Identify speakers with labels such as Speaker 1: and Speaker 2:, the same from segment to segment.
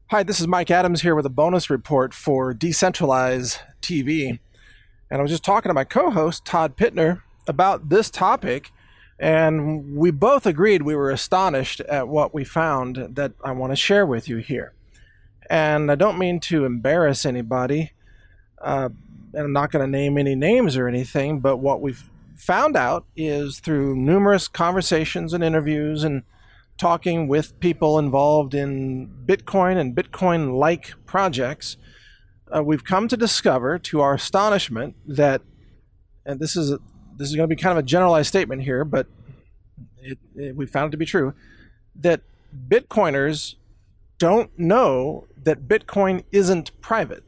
Speaker 1: Hi, this is Mike Adams here with a bonus report for Decentralize TV. And I was just talking to my co-host, Todd Pittner, about this topic, and we both agreed we were astonished at what we found that I want to share with you here. And I don't mean to embarrass anybody, and I'm not going to name any names or anything, but what we've found out is through numerous conversations and interviews and talking with people involved in Bitcoin and Bitcoin-like projects, we've come to discover, to our astonishment, that, and this is going to be kind of a generalized statement here, but we found it to be true, that Bitcoiners don't know that Bitcoin isn't private.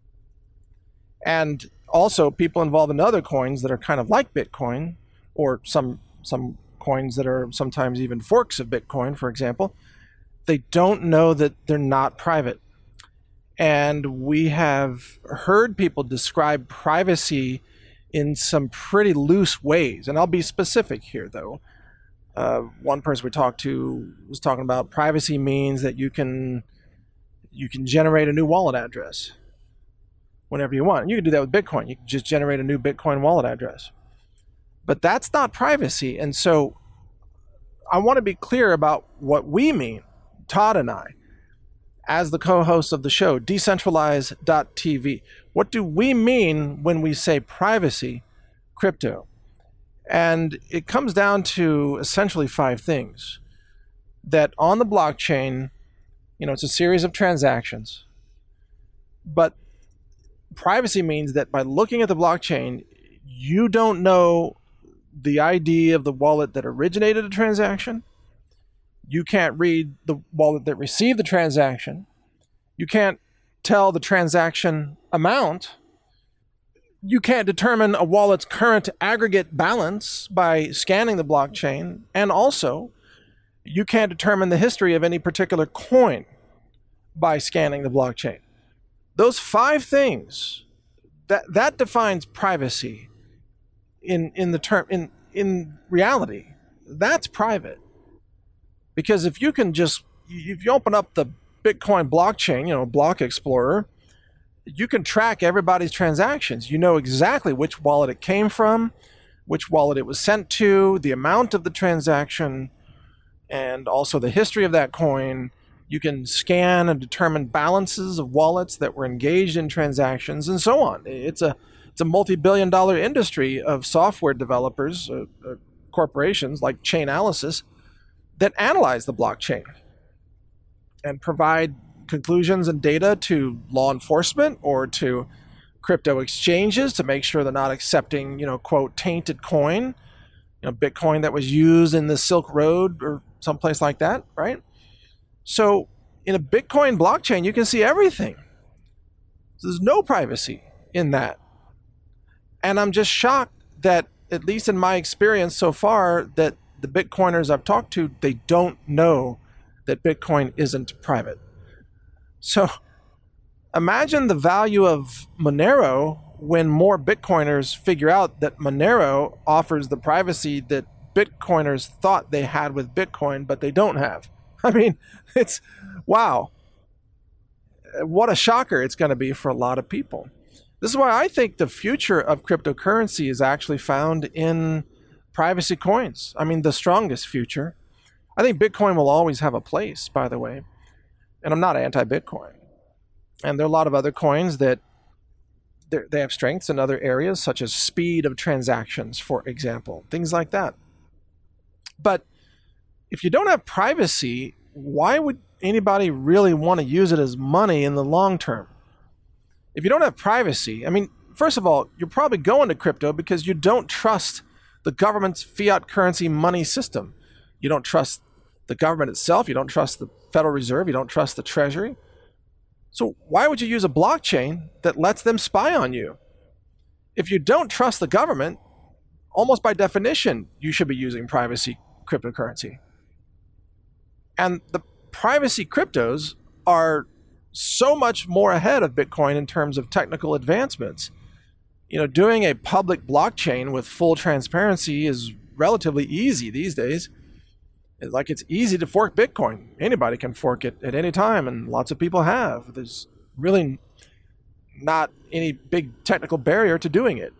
Speaker 1: And also, people involved in other coins that are kind of like Bitcoin, or some coins that are sometimes even forks of Bitcoin, for example, they don't know that they're not private. And we have heard people describe privacy in some pretty loose ways. And I'll be specific here, though. One person we talked to was talking about privacy means that you can generate a new wallet address whenever you want. You can do that with Bitcoin. You can just generate a new Bitcoin wallet address. But that's not privacy. And so I want to be clear about what we mean, Todd and I, as the co-hosts of the show, Decentralize.tv. What do we mean when we say privacy crypto? And it comes down to essentially 5 things. That on the blockchain, it's a series of transactions. But privacy means that by looking at the blockchain, you don't know the ID of the wallet that originated a transaction. You can't read the wallet that received the transaction. You can't tell the transaction amount. You can't determine a wallet's current aggregate balance by scanning the blockchain. And also, you can't determine the history of any particular coin by scanning the blockchain. Those 5 things, that defines privacy. In reality, that's private. Because if you open up the Bitcoin blockchain, Block Explorer, you can track everybody's transactions. You know exactly which wallet it came from, which wallet it was sent to, the amount of the transaction, and also the history of that coin. You can scan and determine balances of wallets that were engaged in transactions, and so on. It's a multi-billion-dollar industry of software developers, corporations like Chainalysis, that analyze the blockchain and provide conclusions and data to law enforcement or to crypto exchanges to make sure they're not accepting, quote, tainted coin, Bitcoin that was used in the Silk Road or someplace like that, right? So in a Bitcoin blockchain, you can see everything. So there's no privacy in that. And I'm just shocked that, at least in my experience so far, that the Bitcoiners I've talked to, they don't know that Bitcoin isn't private. So imagine the value of Monero when more Bitcoiners figure out that Monero offers the privacy that Bitcoiners thought they had with Bitcoin, but they don't have. I mean, it's, wow. What a shocker it's going to be for a lot of people. This is why I think the future of cryptocurrency is actually found in privacy coins. I mean, the strongest future. I think Bitcoin will always have a place, by the way. And I'm not anti-Bitcoin. And there are a lot of other coins that they have strengths in other areas, such as speed of transactions, for example. Things like that. But if you don't have privacy, why would anybody really want to use it as money in the long term? If you don't have privacy, I mean, first of all, you're probably going to crypto because you don't trust the government's fiat currency money system. You don't trust the government itself. You don't trust the Federal Reserve. You don't trust the Treasury. So why would you use a blockchain that lets them spy on you? If you don't trust the government, almost by definition, you should be using privacy cryptocurrency. And the privacy cryptos are so much more ahead of Bitcoin in terms of technical advancements. Doing a public blockchain with full transparency is relatively easy these days. Like, it's easy to fork Bitcoin. Anybody can fork it at any time, and lots of people have. There's really not any big technical barrier to doing it.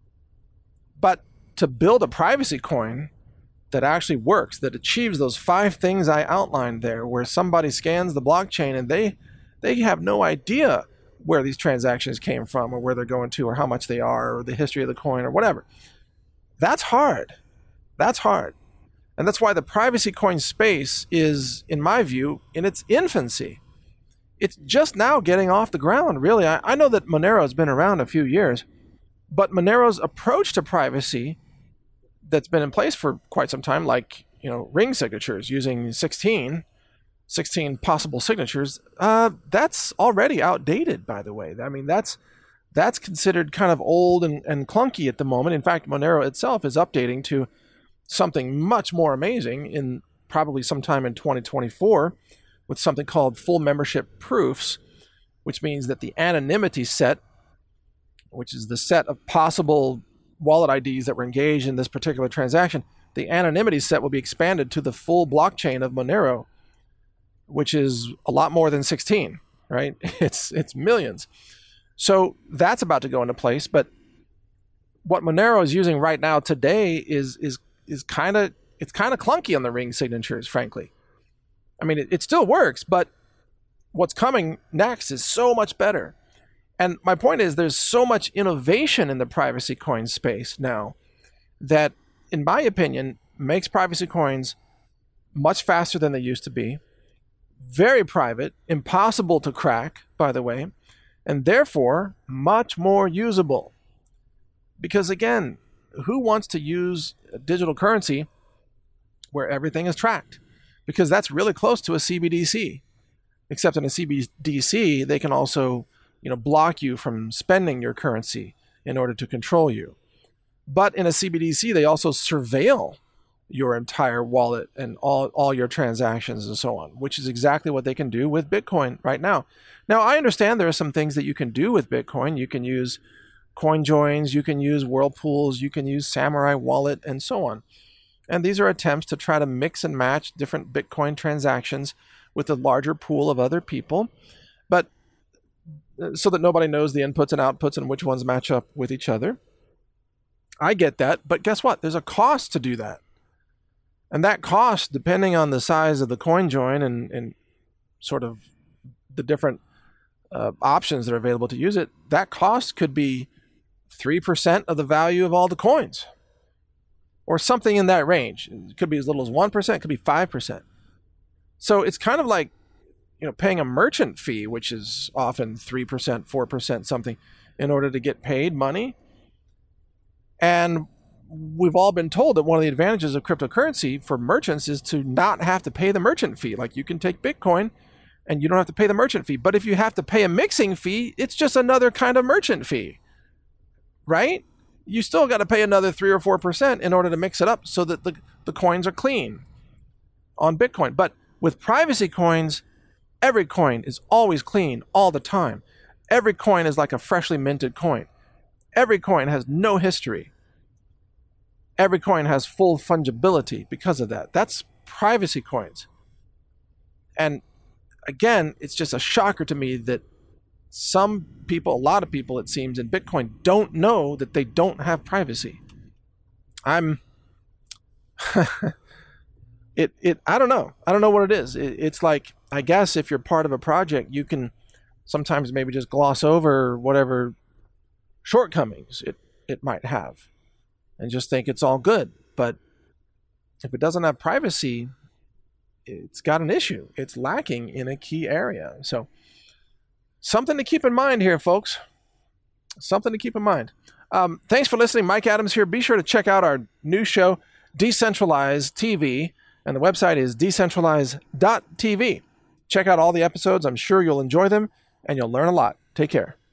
Speaker 1: But to build a privacy coin that actually works, that achieves those 5 things I outlined there, where somebody scans the blockchain and they have no idea where these transactions came from or where they're going to or how much they are or the history of the coin or whatever. That's hard. That's hard. And that's why the privacy coin space is, in my view, in its infancy. It's just now getting off the ground, really. I know that Monero has been around a few years, but Monero's approach to privacy that's been in place for quite some time, like, ring signatures using 16 possible signatures, that's already outdated, by the way. I mean, that's considered kind of old and clunky at the moment. In fact, Monero itself is updating to something much more amazing in probably sometime in 2024 with something called full membership proofs, which means that the anonymity set, which is the set of possible wallet IDs that were engaged in this particular transaction, the anonymity set will be expanded to the full blockchain of Monero, which is a lot more than 16, right? It's millions. So that's about to go into place. But what Monero is using right now today is kind of clunky on the ring signatures, frankly. I mean, it still works, but what's coming next is so much better. And my point is, there's so much innovation in the privacy coin space now that, in my opinion, makes privacy coins much faster than they used to be, very private, impossible to crack, by the way, and therefore much more usable. Because again, who wants to use a digital currency where everything is tracked? Because that's really close to a CBDC. Except in a CBDC, they can also block you from spending your currency in order to control you. But in a CBDC, they also surveil your entire wallet and all your transactions and so on, which is exactly what they can do with Bitcoin right now. Now, I understand there are some things that you can do with Bitcoin. You can use coin joins, you can use whirlpools, you can use Samurai Wallet, and so on. And these are attempts to try to mix and match different Bitcoin transactions with a larger pool of other people, but so that nobody knows the inputs and outputs and which ones match up with each other. I get that, but guess what? There's a cost to do that. And that cost, depending on the size of the coin join and sort of the different options that are available to use it, that cost could be 3% of the value of all the coins, or something in that range. It could be as little as 1%, it could be 5%. So it's kind of like, paying a merchant fee, which is often 3%, 4%, something, in order to get paid money. And we've all been told that one of the advantages of cryptocurrency for merchants is to not have to pay the merchant fee. Like, you can take Bitcoin and you don't have to pay the merchant fee. But if you have to pay a mixing fee, it's just another kind of merchant fee, right? You still got to pay another 3 or 4% in order to mix it up so that the coins are clean on Bitcoin. But with privacy coins, every coin is always clean all the time. Every coin is like a freshly minted coin. Every coin has no history. Every coin has full fungibility because of that. That's privacy coins. And again, it's just a shocker to me that some people, a lot of people, it seems, in Bitcoin don't know that they don't have privacy. I don't know. I don't know what it is. It's like, I guess if you're part of a project, you can sometimes maybe just gloss over whatever shortcomings it might have and just think it's all good. But if it doesn't have privacy, it's got an issue. It's lacking in a key area. So something to keep in mind here, folks. Something to keep in mind. Thanks for listening. Mike Adams here. Be sure to check out our new show, Decentralize TV, and the website is decentralize.tv. Check out all the episodes. I'm sure you'll enjoy them, and you'll learn a lot. Take care.